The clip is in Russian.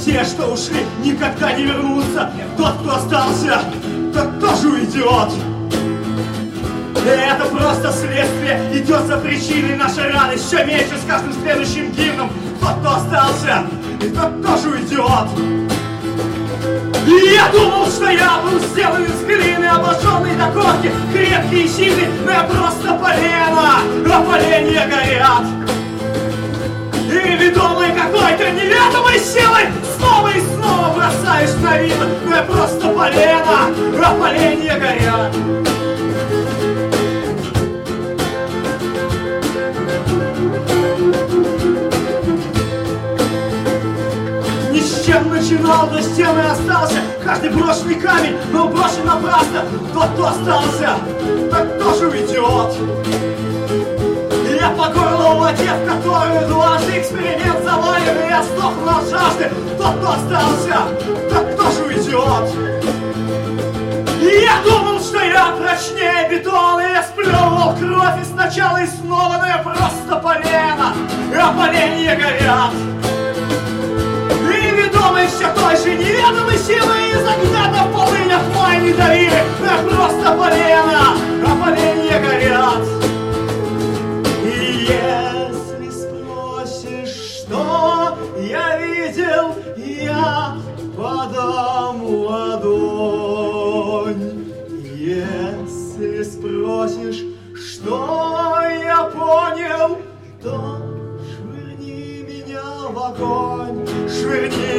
те, что ушли, никогда не вернутся. Тот, кто остался, тот тоже уйдет. Это просто следствие, идет за причиной нашей раны. Все меньше с каждым следующим гимном. Тот, кто остался, и тот тоже уйдет. И я думал, что я был сделан из глины, обожженный до корки, крепкий и сильный, но я просто полено, а поленья горят. И ведомый какой-то неведомой силой снова и снова бросаешь на вид, но я просто полено, а поленья горят. Ни с чем начинал, но с тем и остался. Каждый брошенный камень был брошен напрасно. Тот, кто остался, тот тоже уйдет. Я по горло в воде, в которую дважды эксперимент завален, и я сдохну от жажды. Тот, кто остался, тот тоже уйдет. И я думал, что я прочнее бетона, и я сплевывал кровь и сначала и снова, но я просто полено, а поленья горят. И ведомый все той же неведомой силой из огня до полыня в мой не давили, но я просто полено, а поленья горят. И если спросишь, что я видел, я подам ладонь. Если спросишь, что я понял, то швырни меня в огонь, швырни